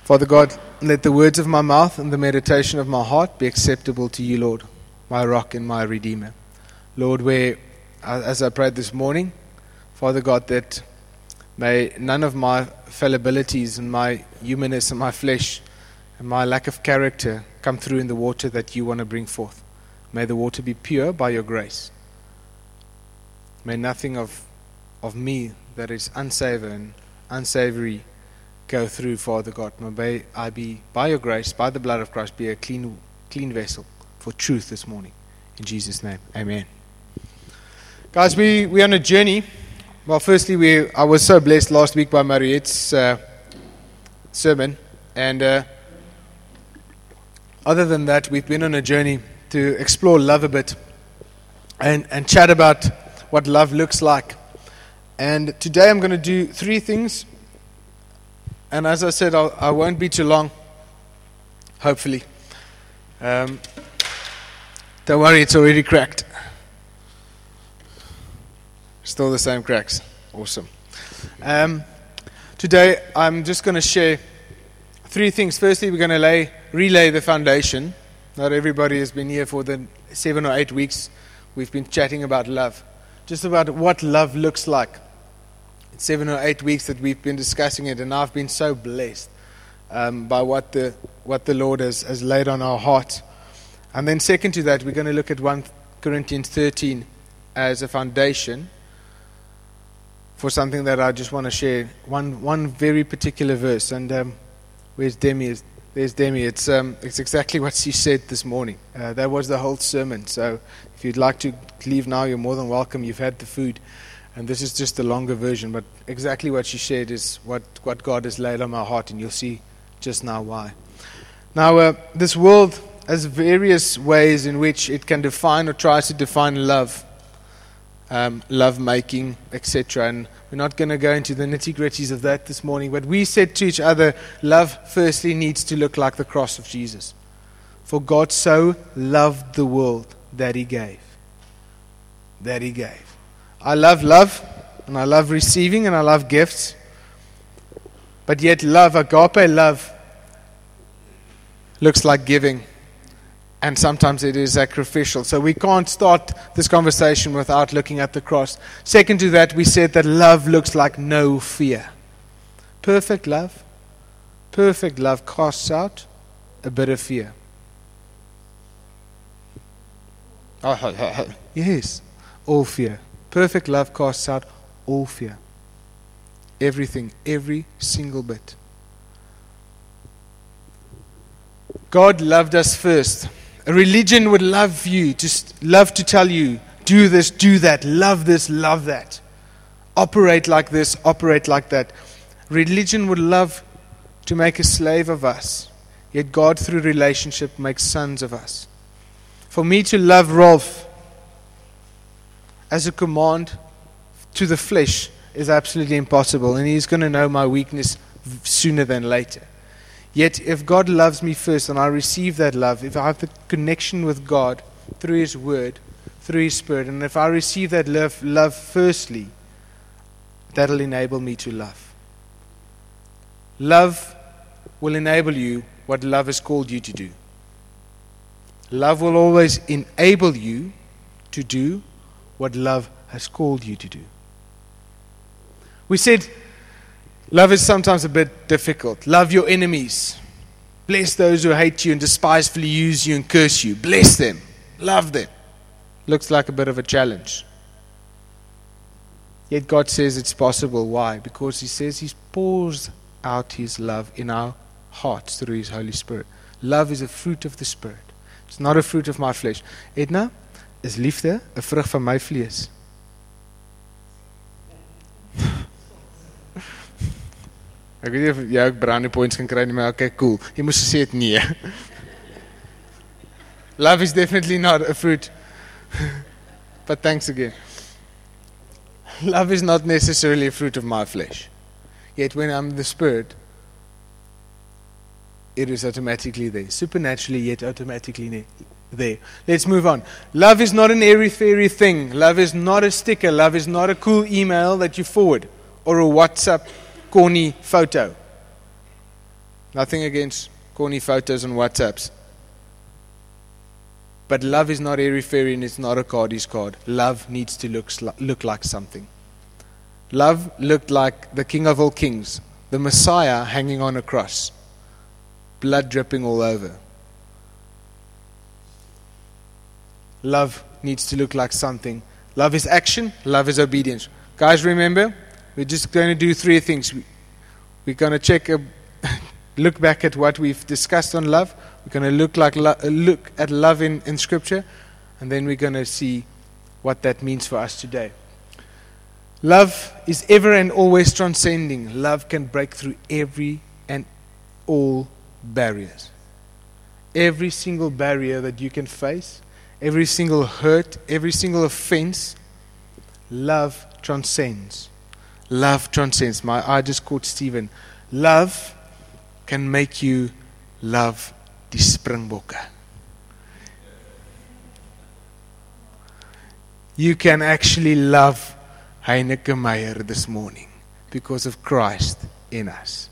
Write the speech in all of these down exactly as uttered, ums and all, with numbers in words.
Father God, let the words of my mouth and the meditation of my heart be acceptable to you, Lord, my rock and my redeemer. Lord, where, as I prayed this morning, Father God, that may none of my fallibilities and my humanness and my flesh and my lack of character come through in the water that you want to bring forth. May the water be pure by your grace. May nothing of, of me that is unsavory and unsavory go through, Father God. May I be, by your grace, by the blood of Christ, be a clean clean vessel for truth this morning. In Jesus' name, amen. Guys, we, we're on a journey. Well, firstly, we I was so blessed last week by Mariette's uh, sermon. And uh, other than that, we've been on a journey to explore love a bit and, and chat about what love looks like. And today I'm going to do three things. And as I said, I'll, I won't be too long, hopefully. Um, don't worry, it's already cracked. Still the same cracks. Awesome. Um, today, I'm just going to share three things. Firstly, we're going to lay, relay the foundation. Not everybody has been here for the seven or eight weeks. We've been chatting about love. Just about what love looks like. Seven or eight weeks that we've been discussing it, and I've been so blessed um, by what the what the Lord has, has laid on our heart. And then second to that, we're going to look at First Corinthians thirteen as a foundation for something that I just want to share. One one very particular verse. And um, where's Demi? There's Demi. It's um, it's exactly what she said this morning. Uh, that was the whole sermon. So if you'd like to leave now, you're more than welcome. You've had the food. And this is just the longer version, but exactly what she shared is what, what God has laid on my heart, and you'll see just now why. Now, uh, this world has various ways in which it can define or tries to define love, um, love making, et cetera. And we're not going to go into the nitty-gritties of that this morning, but we said to each other, love firstly needs to look like the cross of Jesus. For God so loved the world that He gave. That He gave. I love love, and I love receiving, and I love gifts. But yet love, agape love, looks like giving. And sometimes it is sacrificial. So we can't start this conversation without looking at the cross. Second to that, we said that love looks like no fear. Perfect love, perfect love casts out a bit of fear. Yes, all fear. Perfect love casts out all fear. Everything, every single bit. God loved us first. A religion would love you, just love to tell you, do this, do that, love this, love that. Operate like this, operate like that. Religion would love to make a slave of us. Yet God, through relationship, makes sons of us. For me to love Rolf as a command to the flesh is absolutely impossible, and he's going to know my weakness sooner than later. Yet if God loves me first and I receive that love, if I have the connection with God through His Word, through His Spirit, and if I receive that love, love firstly, that'll enable me to love. Love will enable you what love has called you to do. Love will always enable you to do what love has called you to do. We said love is sometimes a bit difficult. Love your enemies. Bless those who hate you and despisefully use you and curse you. Bless them. Love them. Looks like a bit of a challenge. Yet God says it's possible. Why? Because He says He pours out His love in our hearts through His Holy Spirit. Love is a fruit of the Spirit. It's not a fruit of my flesh. Edna, is liefde 'n vrug van my vlees? Ek weet nie of jy ook brownie points kan kry nie, maar okay, cool. Jy moes gesê het nee. Love is definitely not a fruit. But thanks again. Love is not necessarily a fruit of my flesh. Yet when I'm the Spirit, it is automatically there. Supernaturally, yet automatically there. Let's move on. Love is not an airy-fairy thing. Love is not a sticker. Love is not a cool email that you forward or a WhatsApp corny photo. Nothing against corny photos and WhatsApps. But love is not airy-fairy and it's not a card's card. Love needs to look, look like something. Love looked like the King of all kings, the Messiah hanging on a cross, blood dripping all over. Love needs to look like something. Love is action, love is obedience. Guys, remember, we're just going to do three things. We're going to check, a, look back at what we've discussed on love. We're going to look like lo- look at love in, in Scripture, and then we're going to see what that means for us today. Love is ever and always transcending. Love can break through every and all barriers. Every single barrier that you can face, every single hurt, every single offense, love transcends. Love transcends. My eye just caught Stephen. Love can make you love die Springbokke. You can actually love Heineke Meyer this morning because of Christ in us.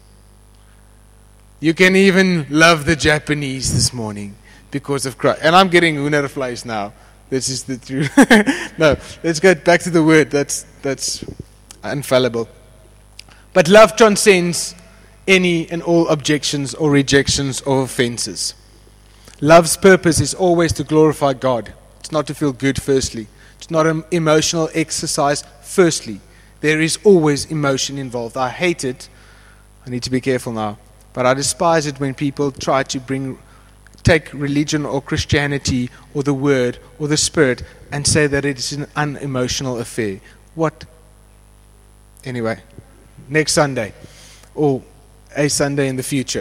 You can even love the Japanese this morning because of Christ. And I'm getting hoendervleis now. This is the truth. No, let's go back to the word. That's that's infallible. But love transcends any and all objections or rejections or offenses. Love's purpose is always to glorify God. It's not to feel good, firstly. It's not an emotional exercise, firstly. There is always emotion involved. I hate it. I need to be careful now. But I despise it when people try to bring, take religion or Christianity or the Word or the Spirit and say that it is an unemotional affair. What? Anyway, next Sunday or a Sunday in the future.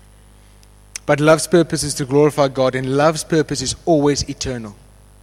But love's purpose is to glorify God, and love's purpose is always eternal.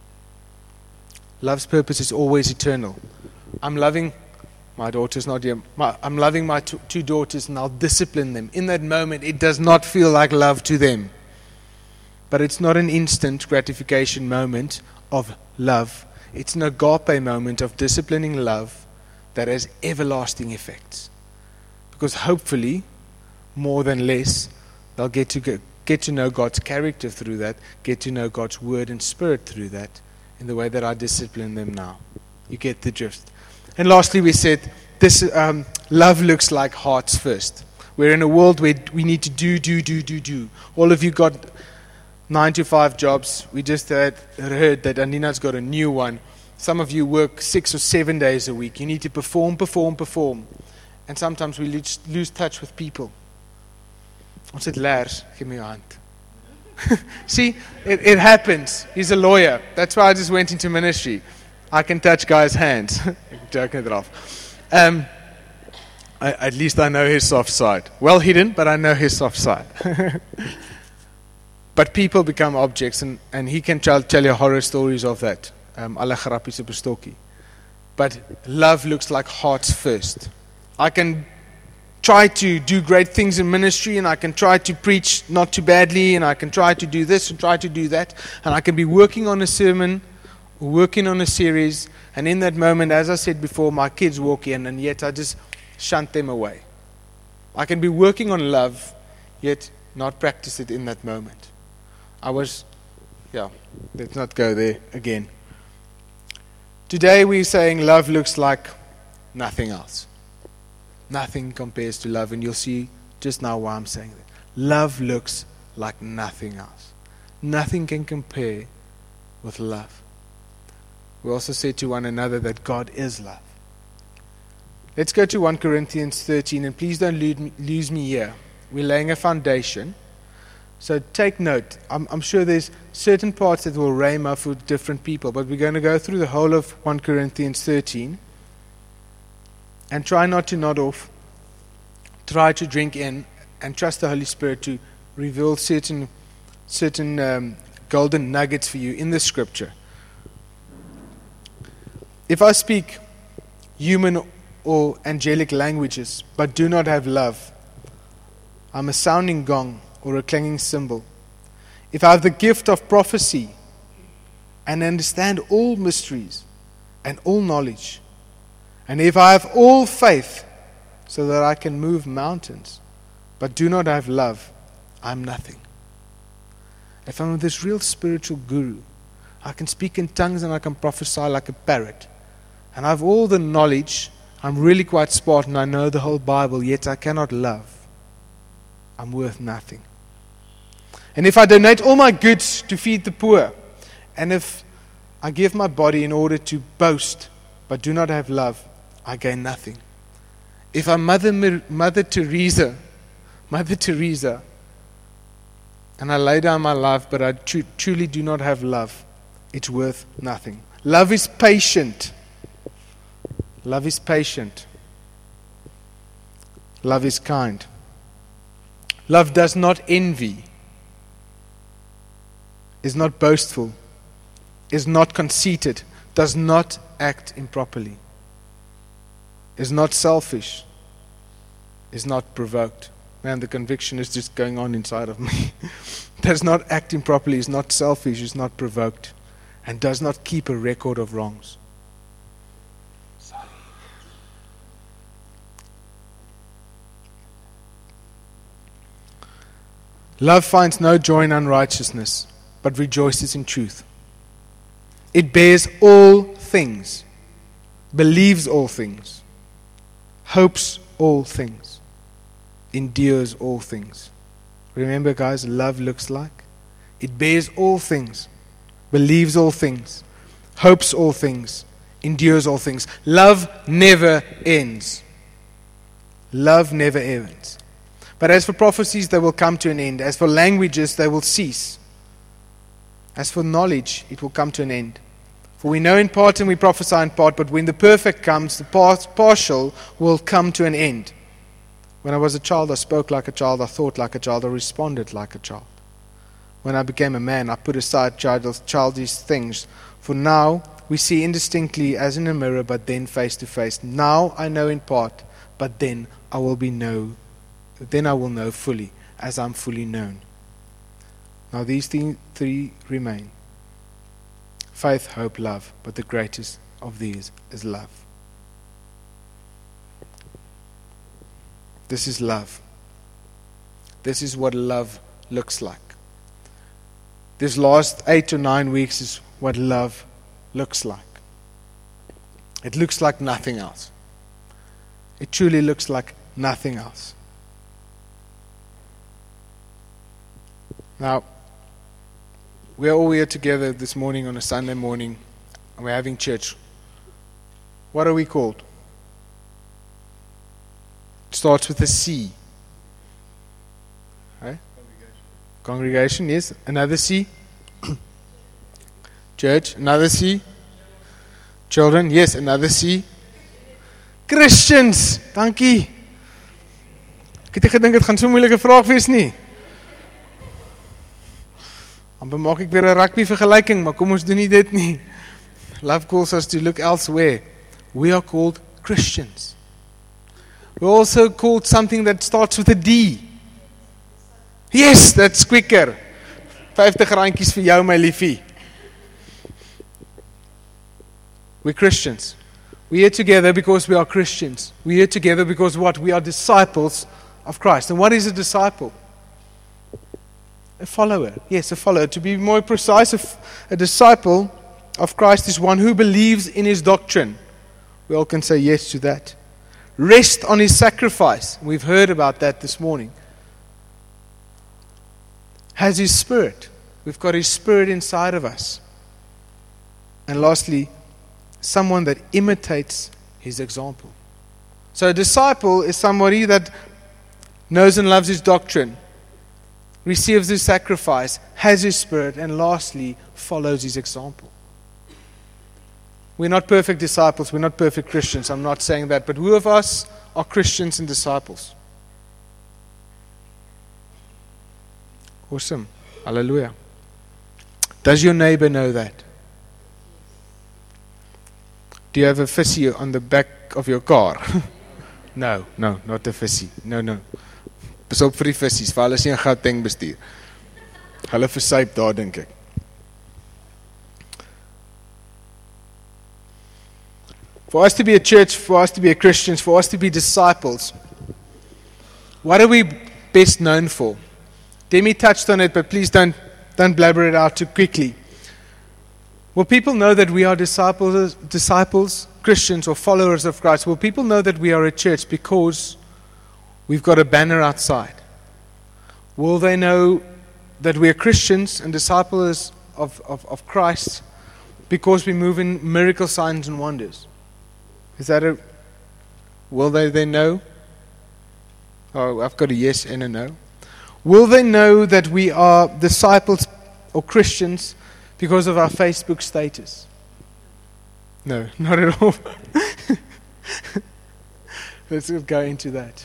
Love's purpose is always eternal. I'm loving my daughter's not here. My, I'm loving my two, two daughters, and I'll discipline them. In that moment, it does not feel like love to them. But it's not an instant gratification moment of love. It's an agape moment of disciplining love that has everlasting effects. Because hopefully, more than less, they'll get to get, get to know God's character through that, get to know God's word and spirit through that, in the way that I discipline them now. You get the drift. And lastly, we said this um, love looks like hearts first. We're in a world where we need to do, do, do, do, do. All of you got nine to five jobs. We just had, heard that Anina's got a new one. Some of you work six or seven days a week. You need to perform, perform, perform. And sometimes we lose, lose touch with people. Ons het leers, give me your hand. See, it, it happens. He's a lawyer. That's why I just went into ministry. I can touch guys' hands. Joking it off. Um, I, at least I know his soft side. Well hidden, but I know his soft side. But people become objects, and, and he can tell, tell you horror stories of that. Um, alle grappies op 'n stokkie. But love looks like hearts first. I can try to do great things in ministry, and I can try to preach not too badly, and I can try to do this and try to do that, and I can be working on a sermon or working on a series, and in that moment, as I said before, my kids walk in, and yet I just shunt them away. I can be working on love, yet not practice it in that moment. I was, yeah, let's not go there again. Today we're saying love looks like nothing else. Nothing compares to love, and you'll see just now why I'm saying that. Love looks like nothing else. Nothing can compare with love. We also said to one another that God is love. Let's go to First Corinthians thirteen, and please don't lose me here. We're laying a foundation. So take note. I'm, I'm sure there's certain parts that will rhema for different people, but we're going to go through the whole of First Corinthians thirteen. And try not to nod off. Try to drink in and trust the Holy Spirit to reveal certain certain um, golden nuggets for you in the Scripture. If I speak human or angelic languages but do not have love, I'm a sounding gong or a clanging cymbal. If I have the gift of prophecy and understand all mysteries and all knowledge, and if I have all faith so that I can move mountains, but do not have love, I'm nothing. If I'm this real spiritual guru, I can speak in tongues and I can prophesy like a parrot. And I have all the knowledge. I'm really quite smart and I know the whole Bible, yet I cannot love. I'm worth nothing. And if I donate all my goods to feed the poor, and if I give my body in order to boast, but do not have love, I gain nothing. If I'm Mother, Mother Teresa, Mother Teresa, and I lay down my life, but I tr- truly do not have love, it's worth nothing. Love is patient. Love is patient. Love is kind. Love does not envy, is not boastful, is not conceited, does not act improperly, is not selfish, is not provoked. Man, the conviction is just going on inside of me. Does not act improperly, is not selfish, is not provoked, and does not keep a record of wrongs. Love finds no joy in unrighteousness, but rejoices in truth. It bears all things, believes all things, hopes all things, endures all things. Remember, guys, love looks like it bears all things, believes all things, hopes all things, endures all things. Love never ends. Love never ends. But as for prophecies, they will come to an end. As for languages, they will cease. As for knowledge, it will come to an end. For we know in part and we prophesy in part, but when the perfect comes, the partial will come to an end. When I was a child, I spoke like a child, I thought like a child, I responded like a child. When I became a man, I put aside childish things. For now we see indistinctly as in a mirror, but then face to face. Now I know in part, but then I will be know, then I will know fully, as I'm fully known. Now these th- three remain: faith, hope, love. But the greatest of these is love. This is love. This is what love looks like. This last eight or nine weeks is what love looks like. It looks like nothing else. It truly looks like nothing else. Now, we're all here together this morning on a Sunday morning, and we're having church. What are we called? It starts with a C. Right? Congregation. Congregation, yes. Another C. Church, another C. Children, yes, another C. Christians, dankie. Ek het gedink dit gaan so 'n moeilike vraag wees nie. Dan maak ek weer 'n rugby vergelyking, maar kom ons doen nie dit nie. Love calls us to look elsewhere. We are called Christians. We're also called something that starts with a D. Yes, that's quicker. vyftig randjies vir jou, my liefie. We're Christians. We're here together because we are Christians. We're here together because what? We are disciples of Christ. And what is a disciple? A follower. Yes, a follower. To be more precise, a, a disciple of Christ is one who believes in his doctrine. We all can say yes to that. Rest on his sacrifice. We've heard about that this morning. Has his spirit. We've got his spirit inside of us. And lastly, someone that imitates his example. So a disciple is somebody that knows and loves his doctrine, receives his sacrifice, has his spirit, and lastly, follows his example. We're not perfect disciples, we're not perfect Christians, I'm not saying that, but who of us are Christians and disciples? Awesome. Hallelujah. Does your neighbor know that? Do you have a fissie on the back of your car? no, no, not a fissie. No, no. Pas op vir die fissies, vir hulle is nie 'n Gauteng bestuur. Hulle versuip daar, dink ek. For us to be a church, for us to be a Christians, for us to be disciples, what are we best known for? Demi touched on it, but please don't, don't blabber it out too quickly. Will people know that we are disciples, disciples, Christians, or followers of Christ? Will people know that we are a church because we've got a banner outside? Will they know that we are Christians and disciples of, of, of Christ because we move in miracle signs and wonders? Is that a... Will they then know? Oh, I've got a yes and a no. Will they know that we are disciples or Christians because of our Facebook status? No, not at all. Let's go into that.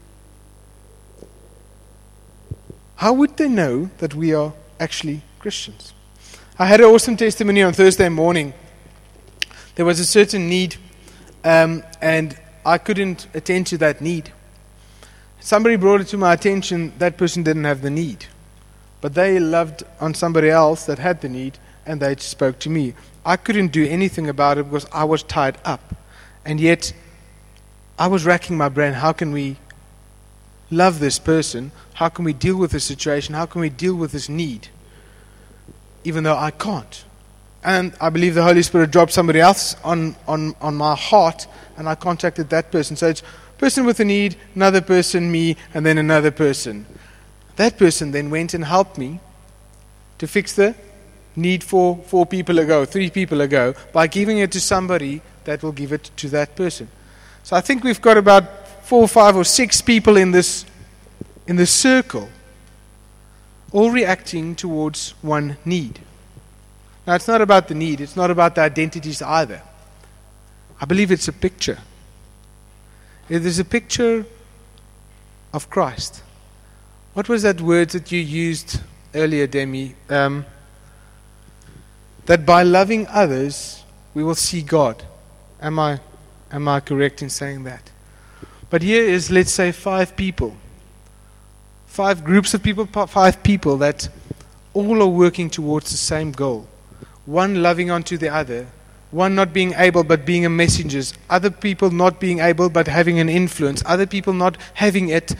How would they know that we are actually Christians? I had an awesome testimony on Thursday morning. There was a certain need, um, and I couldn't attend to that need. Somebody brought it to my attention, that person didn't have the need. But they loved on somebody else that had the need, and they spoke to me. I couldn't do anything about it because I was tied up. And yet, I was racking my brain, how can we love this person? How can we deal with this situation? How can we deal with this need? Even though I can't. And I believe the Holy Spirit dropped somebody else on, on, on my heart, and I contacted that person. So it's person with a need, another person, me, and then another person. That person then went and helped me to fix the need for four people ago, three people ago, by giving it to somebody that will give it to that person. So I think we've got about four, five, or six people in this in this circle, all reacting towards one need. Now, it's not about the need. It's not about the identities either. I believe it's a picture. It is a picture of Christ. What was that word that you used earlier, Demi? Um, that by loving others, we will see God. Am I, am I correct in saying that? But here is, let's say, five people. Five groups of people, five people that all are working towards the same goal. One loving onto the other. One not being able but being a messenger. Other people not being able but having an influence. Other people not having it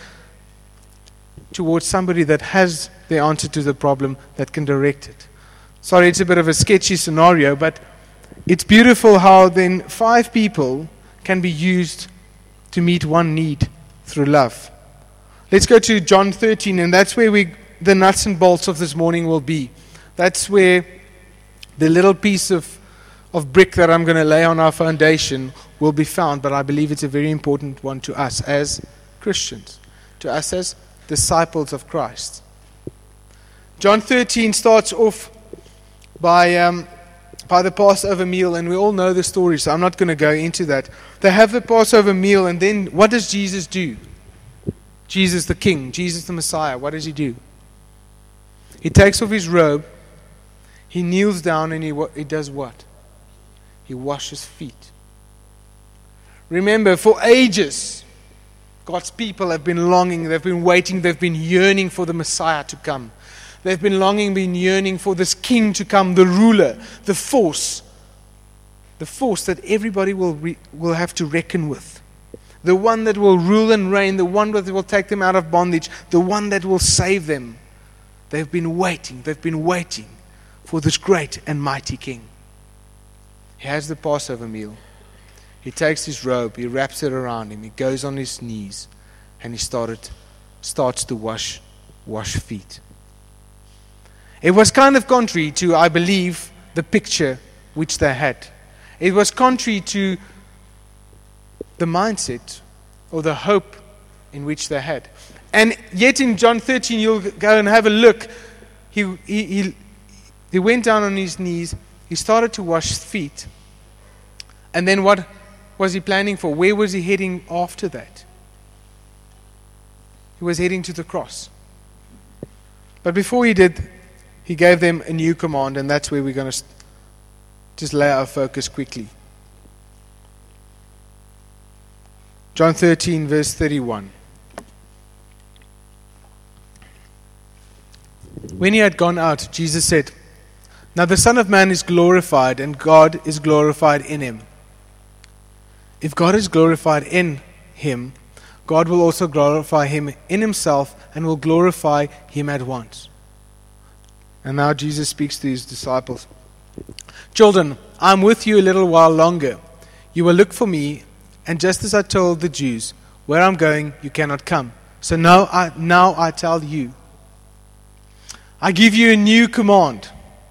towards somebody that has the answer to the problem that can direct it. Sorry, it's a bit of a sketchy scenario, but it's beautiful how then five people can be used to meet one need through love. Let's go to John thirteen, and that's where we the nuts and bolts of this morning will be. That's where the little piece of, of brick that I'm going to lay on our foundation will be found, but I believe it's a very important one to us as Christians, to us as disciples of Christ. John thirteen starts off by um, by the Passover meal, and we all know the story, so I'm not going to go into that. They have the Passover meal, and then what does Jesus do? Jesus the King, Jesus the Messiah, what does he do? He takes off his robe, he kneels down, and he, he does what? He washes feet. Remember, for ages, God's people have been longing, they've been waiting, they've been yearning for the Messiah to come. They've been longing, been yearning for this king to come, the ruler, the force, the force that everybody will re, will have to reckon with. The one that will rule and reign, the one that will take them out of bondage, the one that will save them. They've been waiting, they've been waiting for this great and mighty king. He has the Passover meal. He takes his robe, he wraps it around him, he goes on his knees, and he started, starts to wash, wash feet. It was kind of contrary to, I believe, the picture which they had. It was contrary to the mindset or the hope in which they had. And yet in John thirteen, you'll go and have a look. He, he, he, he went down on his knees. He started to wash his feet. And then what was he planning for? Where was he heading after that? He was heading to the cross. But before he did, he gave them a new command, and that's where we're going to just lay our focus quickly. John thirteen, verse thirty-one. When he had gone out, Jesus said, "Now the Son of Man is glorified, and God is glorified in him. If God is glorified in him, God will also glorify him in himself and will glorify him at once. And now Jesus speaks to his disciples. Children, I am with you a little while longer. You will look for me, and just as I told the Jews, where I am going, you cannot come. So now I, now I tell you, I give you a new command.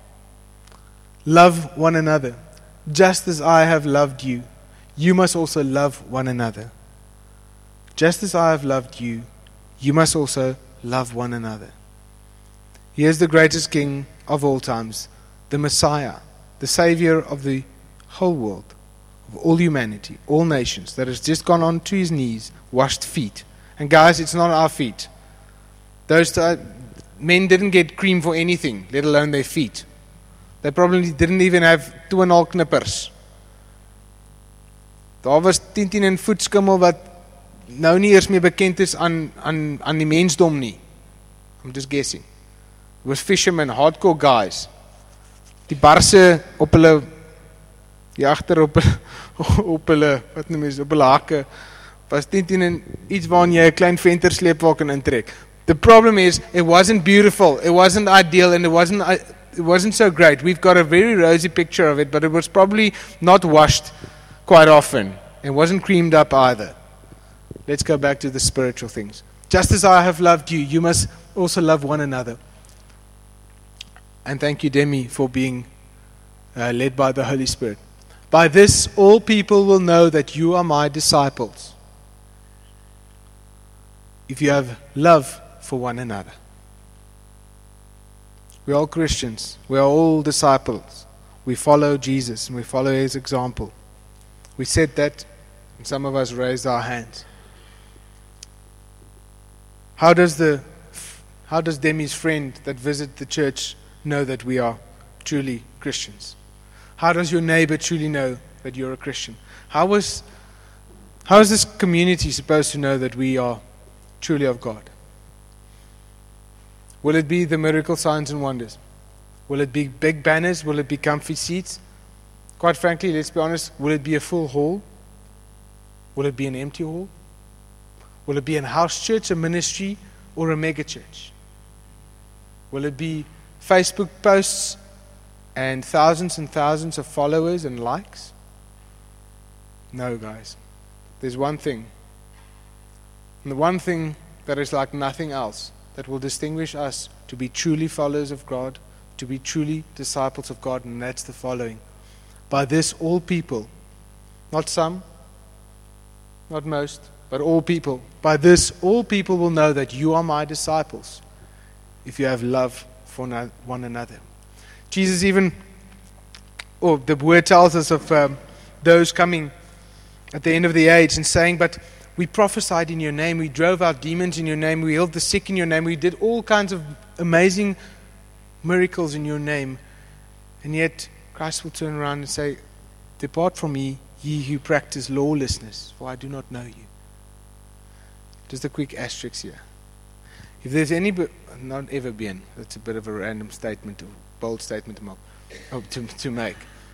Love one another. Just as I have loved you, you must also love one another. Just as I have loved you, you must also love one another. He is the greatest King of all times, the Messiah, the Savior of the whole world, of all humanity, all nations, that has just gone on to his knees, washed feet. And guys, it's not our feet. Those t- men didn't get cream for anything, let alone their feet. They probably didn't even have two and all knippers. Daar was tien en voetskimmel wat nou nie eers meer bekend is aan, aan, aan die mensdom nie. I'm just guessing. It was fishermen, hardcore guys. Die barse op hulle, die achter op hulle, op hulle, wat noem is, op hulle hakke, was tien en iets waarin jy 'n klein venter sleepwa kan intrek. The problem is, it wasn't beautiful, it wasn't ideal, and it wasn't, it wasn't so great. We've got a very rosy picture of it, but it was probably not washed quite often. It wasn't creamed up either. Let's go back to the spiritual things. Just as I have loved you, you must also love one another. And thank you, Demi, for being uh, led by the Holy Spirit. By this, all people will know that you are my disciples, if you have love for one another. We are all Christians. We are all disciples. We follow Jesus and we follow his example. We said that, and some of us raised our hands. How does the how does Demi's friend that visited the church know that we are truly Christians? How does your neighbor truly know that you're a Christian? How is how is this community supposed to know that we are truly of God? Will it be the miracle signs and wonders? Will it be big banners? Will it be comfy seats? Quite frankly, let's be honest, will it be a full hall? Will it be an empty hall? Will it be a house church, a ministry, or a mega church? Will it be Facebook posts and thousands and thousands of followers and likes? No, guys. There's one thing. And the one thing that is like nothing else that will distinguish us to be truly followers of God, to be truly disciples of God, and that's the following. By this, all people, not some, not most, but all people, by this, all people will know that you are my disciples, if you have love for one another. Jesus even, or the word tells us of um, those coming at the end of the age and saying, but we prophesied in your name, we drove out demons in your name, we healed the sick in your name, we did all kinds of amazing miracles in your name. And yet Christ will turn around and say, depart from me, ye who practice lawlessness, for I do not know you. Just a quick asterisk here. If there's any, not ever been, that's a bit of a random statement, a bold statement to make. Oh, to, to make.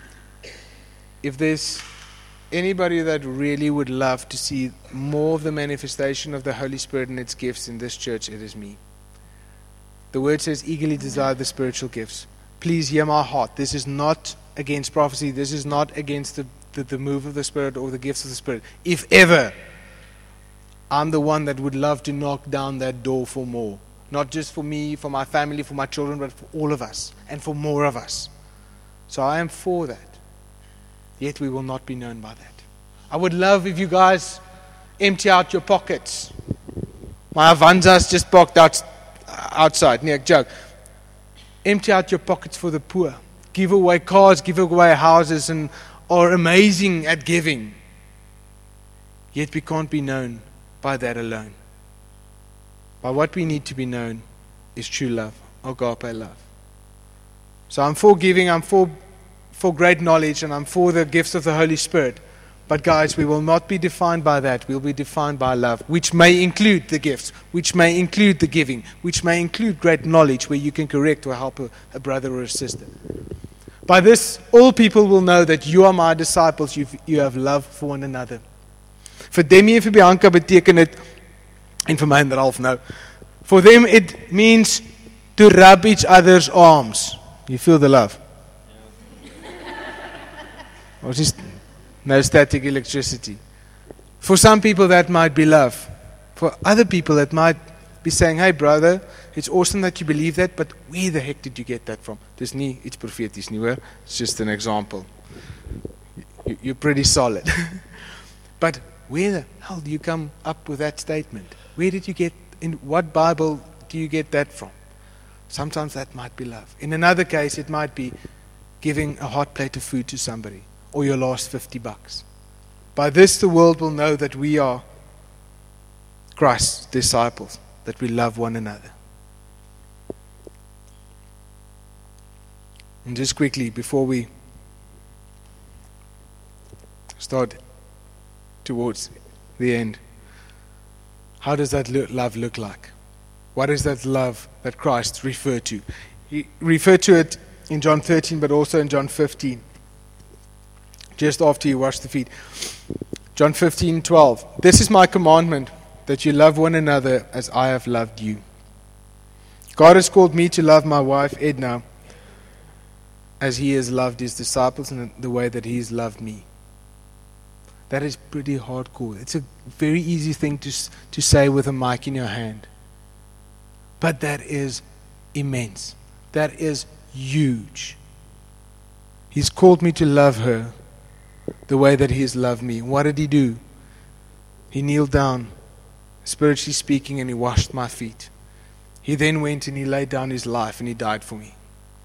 If there's anybody that really would love to see more of the manifestation of the Holy Spirit and its gifts in this church, it is me. The word says, eagerly desire the spiritual gifts. Please hear my heart. This is not against prophecy. This is not against the, the, the move of the Spirit or the gifts of the Spirit. If ever, I'm the one that would love to knock down that door for more. Not just for me, for my family, for my children, but for all of us and for more of us. So I am for that. Yet we will not be known by that. I would love if you guys empty out your pockets. My Avanza's just parked out, outside, near a joke. Empty out your pockets for the poor. Give away cars, give away houses, and are amazing at giving. Yet we can't be known by that alone. By what we need to be known is true love, agape love. So I'm for giving, I'm for for great knowledge, and I'm for the gifts of the Holy Spirit. But guys, we will not be defined by that. We'll be defined by love, which may include the gifts, which may include the giving, which may include great knowledge where you can correct or help a, a brother or a sister. By this, all people will know that you are my disciples. You've, you have love for one another. Vir Demi en vir Bianca beteken dit En vir my en Ralph nou. For them it means to rub each other's arms. You feel the love? Or just no static electricity. For some people that might be love. For other people it might be saying, hey brother, it's awesome that you believe that, but where the heck did you get that from? Dis nie iets profeties nie hoor. It's just an example. You, you're pretty solid. But where the hell do you come up with that statement? Where did you get, in what Bible do you get that from? Sometimes that might be love. In another case, it might be giving a hot plate of food to somebody, or your last fifty bucks. By this the world will know that we are Christ's disciples, that we love one another. And just quickly, before we start towards the end, how does that lo- love look like? What is that love that Christ referred to? He referred to it in John thirteen, but also in John fifteen, just after he washed the feet. John fifteen twelve. This is my commandment, that you love one another as I have loved you. God has called me to love my wife Edna as he has loved his disciples in the way that he has loved me. That is pretty hardcore. It's a very easy thing to to say with a mic in your hand. But that is immense. That is huge. He's called me to love her the way that he has loved me. What did he do? He kneeled down, spiritually speaking, and he washed my feet. He then went and he laid down his life and he died for me.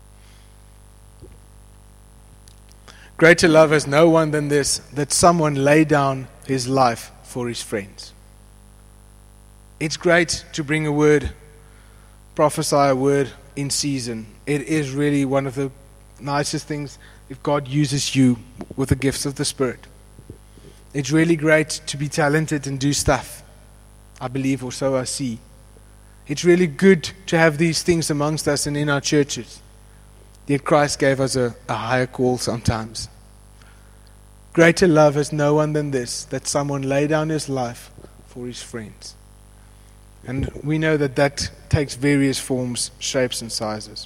Greater love has no one than this, that someone lay down his life for his friends. It's great to bring a word, prophesy a word in season. It is really one of the nicest things if God uses you with the gifts of the Spirit. It's really great to be talented and do stuff, I believe, or so I see. It's really good to have these things amongst us and in our churches. Yet Christ gave us a, a higher call sometimes. Greater love has no one than this, that someone lay down his life for his friends. And we know that that takes various forms, shapes, and sizes.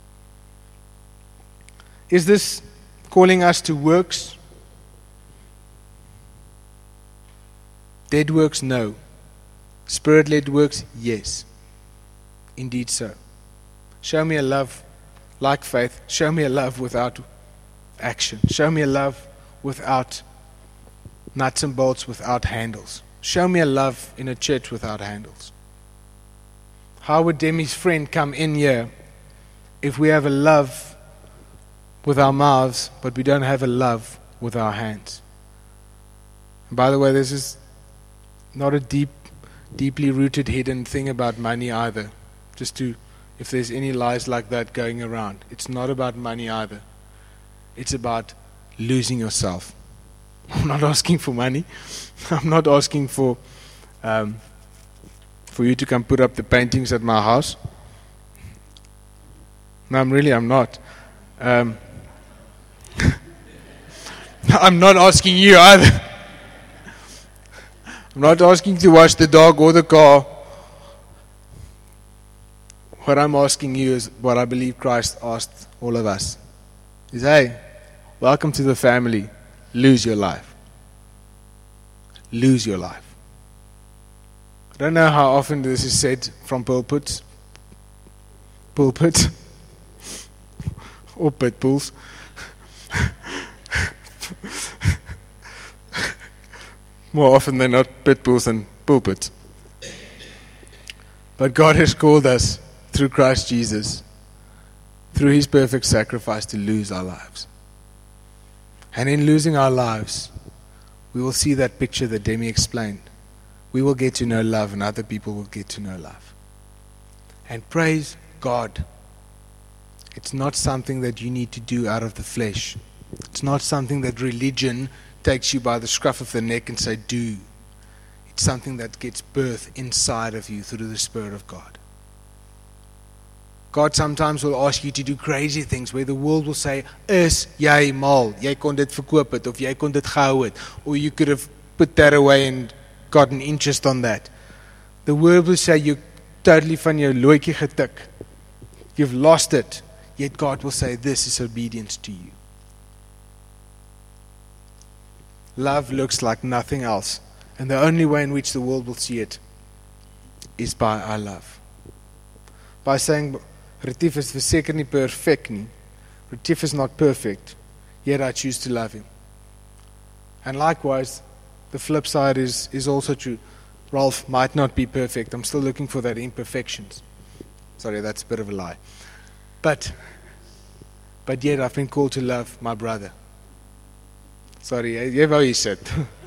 Is this calling us to works? Dead works, no. Spirit-led works, yes. Indeed so. Show me a love like faith. Show me a love without action. Show me a love without nuts and bolts, without handles. Show me a love in a church without handles. How would Demi's friend come in here if we have a love with our mouths, but we don't have a love with our hands? And by the way, this is not a deep, deeply rooted, hidden thing about money either. Just to, if there's any lies like that going around, it's not about money either. It's about losing yourself. I'm not asking for money. I'm not asking for um, for you to come put up the paintings at my house. No, I'm really, I'm not. Um, I'm not asking you either. I'm not asking to wash the dog or the car. What I'm asking you is what I believe Christ asked all of us. Is, hey, welcome to the family. Lose your life. Lose your life. I don't know how often this is said from pulpits. Pulpit. Or pit bulls. More often than not, pit bulls and pulpits. But God has called us through Christ Jesus, through his perfect sacrifice, to lose our lives. And in losing our lives, we will see that picture that Demi explained. We will get to know love, and other people will get to know love. And praise God, it's not something that you need to do out of the flesh. It's not something that religion takes you by the scruff of the neck and say, do. It's something that gets birth inside of you through the Spirit of God. God sometimes will ask you to do crazy things where the world will say, is jy mal, jy kon dit verkoop het, of jy kon dit gehou het, or you could have put that away and gotten interest on that. the world will say you're totally van jou looitjie getik. You've lost it. Yet God will say this is obedience to you. Love looks like nothing else. And the only way in which the world will see it is by our love. By saying, Retief is verseker nie perfect nie. Retief is not perfect. Yet I choose to love him. And likewise, the flip side is, is also true. Ralph might not be perfect. I'm still looking for that imperfections. Sorry, that's a bit of a lie. But, but yet I've been called to love my brother. Sorry, jy wou hier sit.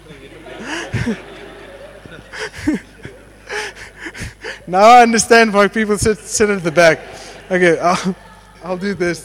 Now I understand why people sit, sit at the back. Okay, I'll, I'll do this.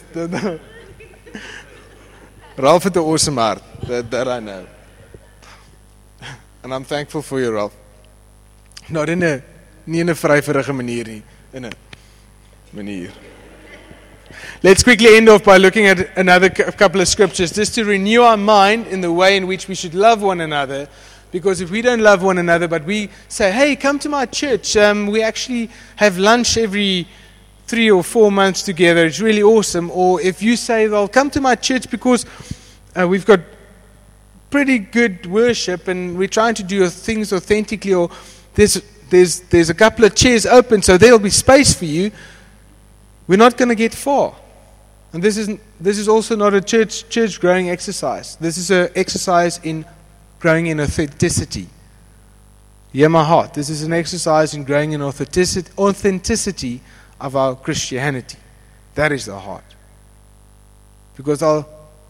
Ralph het 'n awesome heart. That, that I know. And I'm thankful for you, Ralph. Not in 'n nie in 'n vryverige manier nie, in 'n manier. Let's quickly end off by looking at another couple of scriptures, just to renew our mind in the way in which we should love one another. Because if we don't love one another, but we say, hey, come to my church, um, we actually have lunch every three or four months together, it's really awesome. Or if you say, well, come to my church because uh, we've got pretty good worship and we're trying to do things authentically, or there's, there's, there's a couple of chairs open, so there'll be space for you, we're not going to get far. And this is this is also not a church church growing exercise. This is an exercise in growing in authenticity. Hear my heart. This is an exercise in growing in authenticity, authenticity of our Christianity. That is the heart. Because I'll,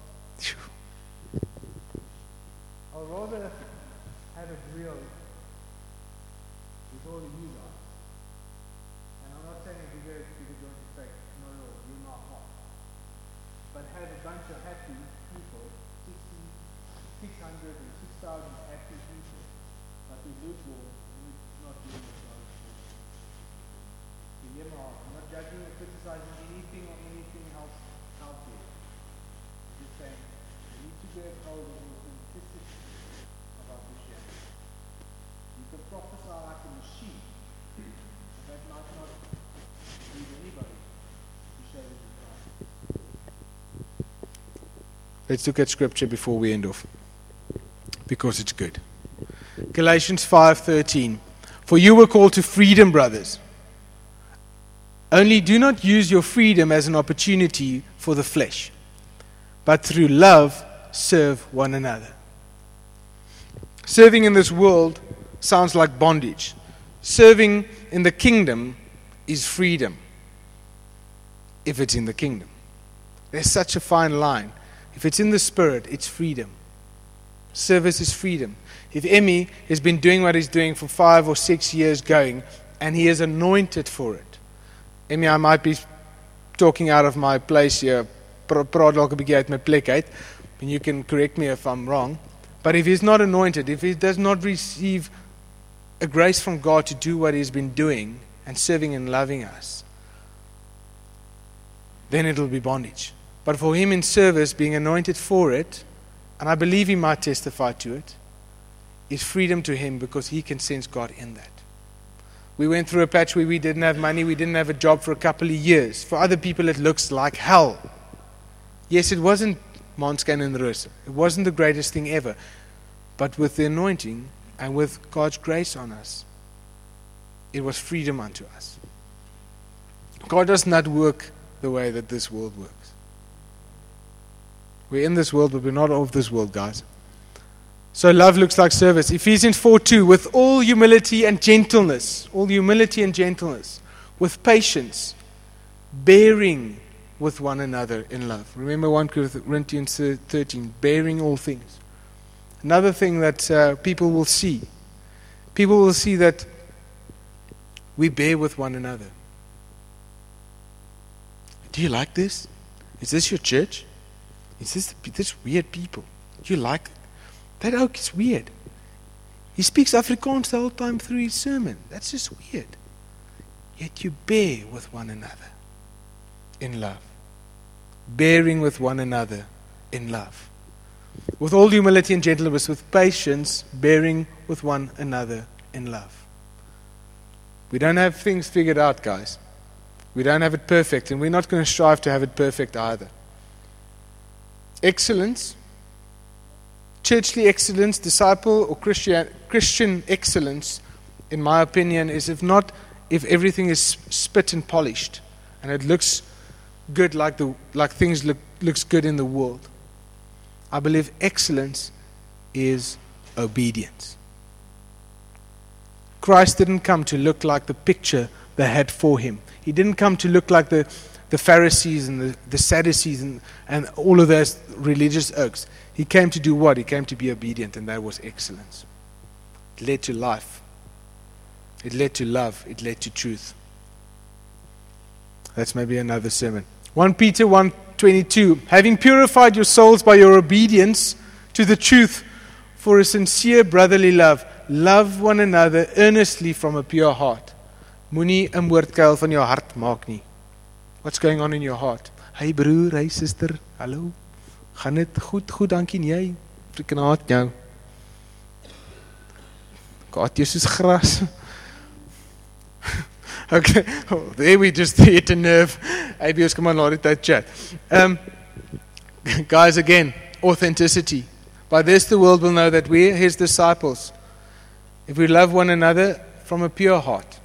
I'll rather have it real with all of you guys. And I'm not saying it because you're going to say, no, no, you're not hot. But have a bunch of happy people, sixty, six hundred and six thousand happy people, but we lukewarm and we're not doing what God is doing. You hear my heart. I'm not judging or criticizing anything or anything else out there. I'm just saying, we need to get hold of the authenticity of our Christianity. You can prophesy like a machine, but that might not lead anybody to show that you're Christ. Let's look at scripture before we end off, because it's good. Galatians five thirteen. For you were called to freedom, brothers. Only do not use your freedom as an opportunity for the flesh, but through love serve one another. Serving in this world sounds like bondage. Serving in the kingdom is freedom, if it's in the kingdom. There's such a fine line. If it's in the spirit, it's freedom. Service is freedom. If Emmy has been doing what he's doing for five or six years going, and he is anointed for it. Emmy, I might be talking out of my place here, praat dalk 'n bietjie uit my plek uit, and you can correct me if I'm wrong. But if he's not anointed, if he does not receive a grace from God to do what he's been doing and serving and loving us, then it'll be bondage. But for him in service, being anointed for it, and I believe he might testify to it, is freedom to him because he can sense God in that. We went through a patch where we didn't have money, we didn't have a job for a couple of years. For other people it looks like hell. Yes, it wasn't Manscan and Rus. It wasn't the greatest thing ever. But with the anointing and with God's grace on us, it was freedom unto us. God does not work the way that this world works. We're in this world, but we're not of this world, guys. So love looks like service. Ephesians four two, with all humility and gentleness, all humility and gentleness, with patience, bearing with one another in love. Remember First Corinthians thirteen, bearing all things. Another thing that uh, people will see. People will see that we bear with one another. Do you like this? Is this your church? Is this this weird people? Do you like it? That oak is weird. He speaks Afrikaans the whole time through his sermon. That's just weird. Yet you bear with one another in love. Bearing with one another in love. With all humility and gentleness, with patience, bearing with one another in love. We don't have things figured out, guys. We don't have it perfect, and we're not going to strive to have it perfect either. Excellence, churchly excellence, disciple or Christian, Christian excellence, in my opinion, is if not, if everything is spit and polished, and it looks good like the like things look looks good in the world. I believe excellence is obedience. Christ didn't come to look like the picture they had for him. He didn't come to look like the, the Pharisees and the, the Sadducees and, and all of those religious oaks. He came to do what? He came to be obedient, and that was excellence. It led to life. It led to love. It led to truth. That's maybe another sermon. First Peter one twenty-two, having purified your souls by your obedience to the truth for a sincere brotherly love, love one another earnestly from a pure heart. Moenie 'n moordkuil van jou hart maak nie. What's going on in your heart? Hey broer, hey sister, hallo. Gaan dit goed, goed, dankie en jy? Freaking haat jou. God, jy soos gras. Okay, oh, there we just hit a nerve. A B S, come on, laat dit chat. Um, guys, again, authenticity. By this the world will know that we are his disciples, if we love one another from a pure heart.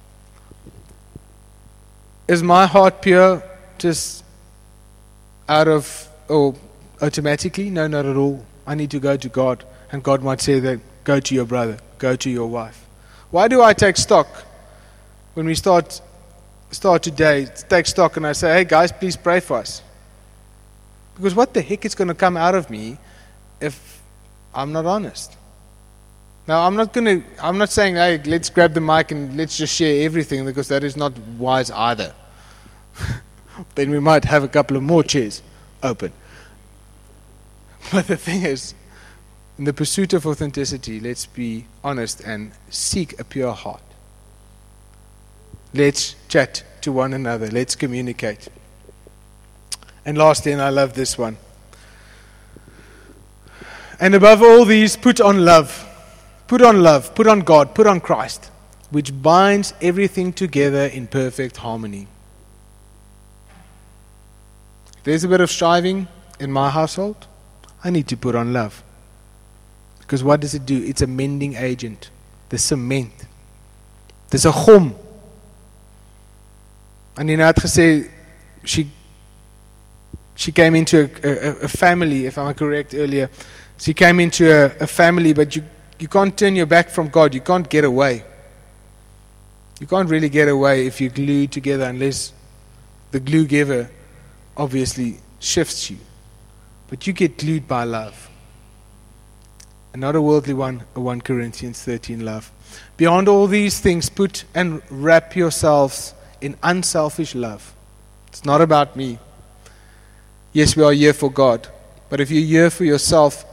Is my heart pure just out of, or automatically? No, not at all. I need to go to God, and God might say that, go to your brother, go to your wife. Why do I take stock? When we start start today, take stock and I say, hey guys, please pray for us. Because what the heck is going to come out of me if I'm not honest? Now, I'm not going to, I'm not saying, hey, let's grab the mic and let's just share everything, because that is not wise either. Then we might have a couple of more chairs open. But the thing is, in the pursuit of authenticity, let's be honest and seek a pure heart. Let's chat to one another. Let's communicate. And lastly, and I love this one. And above all these, put on love. Put on love. Put on God. Put on Christ, which binds everything together in perfect harmony. There's a bit of striving in my household. I need to put on love. Because what does it do? It's a mending agent. The cement. There's a gom. And Nina had gesê, she she came into a, a, a family, if I'm correct earlier. She came into a, a family, but you, you can't turn your back from God. You can't get away. You can't really get away if you're glued together, unless the glue giver obviously shifts you. But you get glued by love. And not a worldly one, a First Corinthians thirteen love. Beyond all these things, put and wrap yourselves in unselfish love. It's not about me. Yes, we are here for God. But if you're here for yourself,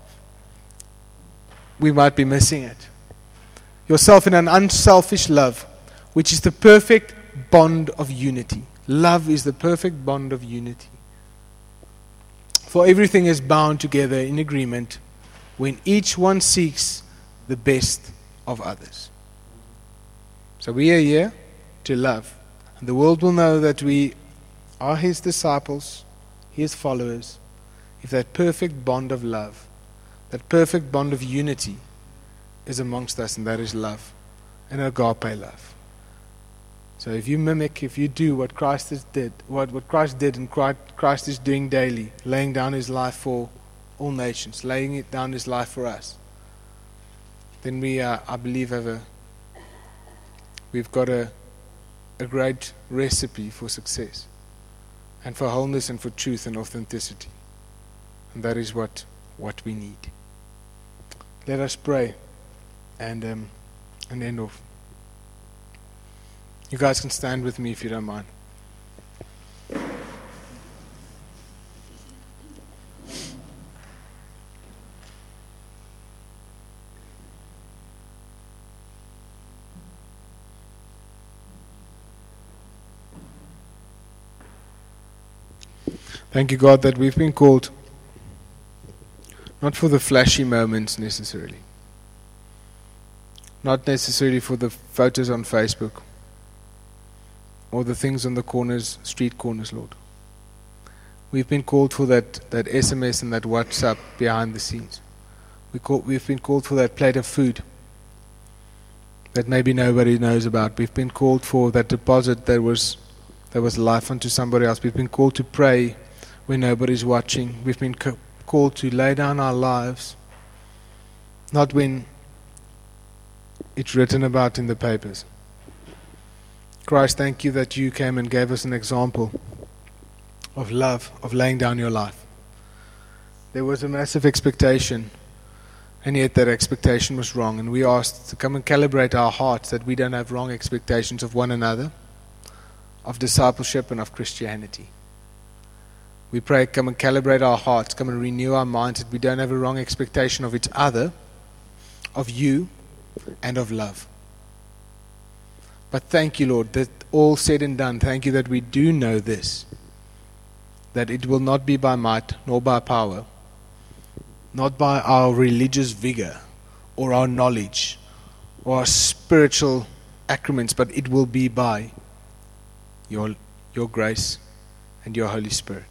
we might be missing it. Yourself in an unselfish love, which is the perfect bond of unity. Love is the perfect bond of unity. For everything is bound together in agreement when each one seeks the best of others. So we are here to love. And the world will know that we are his disciples, his followers, if that perfect bond of love, that perfect bond of unity is amongst us, and that is love, and agape love. So if you mimic, if you do what Christ has did, what, what Christ did and Christ is doing daily, laying down his life for all nations, laying it down his life for us, then we, uh, I believe, have a, we've got a, a great recipe for success, and for wholeness, and for truth and authenticity. And that is what, what we need. Let us pray and, um, and end off. You guys can stand with me if you don't mind. Thank you, God, that we've been called not for the flashy moments necessarily, not necessarily for the photos on Facebook or the things on the corners, street corners, Lord. We've been called for that, that S M S and that WhatsApp behind the scenes. We call, we've been called for that plate of food that maybe nobody knows about. We've been called for that deposit that was that was life unto somebody else. We've been called to pray when nobody's watching. We've been co- called to lay down our lives, not when it's written about in the papers. Christ, thank you that you came and gave us an example of love, of laying down your life. There was a massive expectation, and yet that expectation was wrong. And we asked to come and calibrate our hearts that we don't have wrong expectations of one another, of discipleship and of Christianity. We pray, come and calibrate our hearts, come and renew our minds, that we don't have a wrong expectation of each other, of you, and of love. But thank you, Lord, that all said and done, thank you that we do know this, that it will not be by might nor by power, not by our religious vigor or our knowledge or our spiritual accrements, but it will be by your, your grace and your Holy Spirit.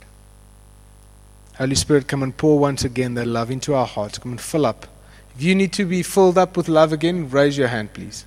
Holy Spirit, come and pour once again that love into our hearts. Come and fill up. If you need to be filled up with love again, raise your hand, please.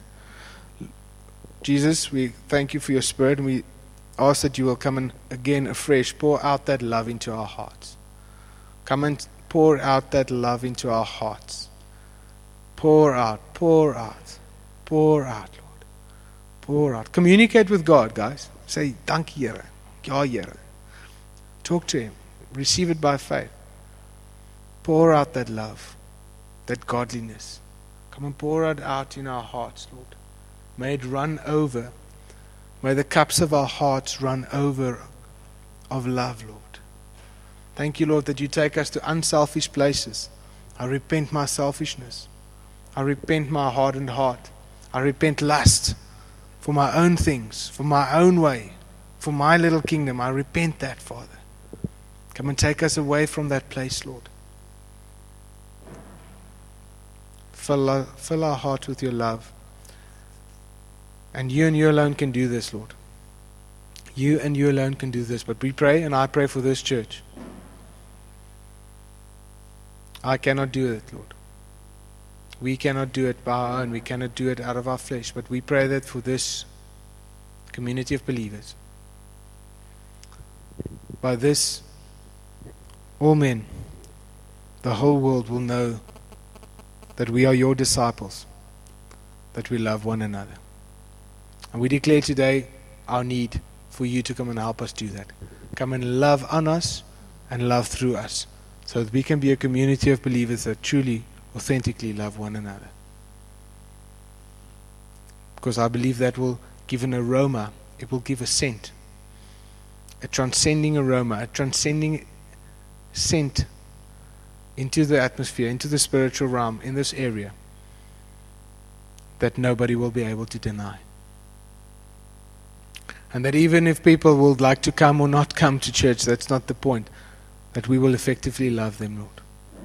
Jesus, we thank you for your Spirit, and we ask that you will come and again afresh pour out that love into our hearts. Come and pour out that love into our hearts. Pour out, pour out, pour out, Lord. Pour out. Communicate with God, guys. Say, dankie Here. Ja, Here. Talk to Him. Receive it by faith. Pour out that love, that godliness. Come and pour it out in our hearts, Lord. May it run over. May the cups of our hearts run over of love, Lord. Thank you, Lord, that you take us to unselfish places. I repent my selfishness. I repent my hardened heart. I repent lust for my own things, for my own way, for my little kingdom. I repent that, Father. Come and take us away from that place, Lord. Fill our, fill our heart with your love. And you and you alone can do this, Lord. You and you alone can do this. But we pray, and I pray for this church. I cannot do it, Lord. We cannot do it by our own. We cannot do it out of our flesh. But we pray that for this community of believers, by this, all men, the whole world will know that we are your disciples, that we love one another. And we declare today our need for you to come and help us do that. Come and love on us and love through us, so that we can be a community of believers that truly, authentically love one another. Because I believe that will give an aroma, it will give a scent, a transcending aroma, a transcending scent into the atmosphere, into the spiritual realm, in this area, that nobody will be able to deny. And that even if people would like to come or not come to church, that's not the point. That we will effectively love them, Lord.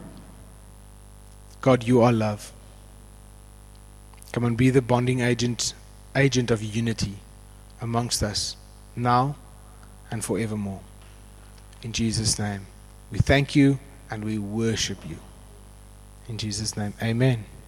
God, you are love. Come and be the bonding agent, agent of unity amongst us, now and forevermore. In Jesus' name, we thank you and we worship you. In Jesus' name, amen.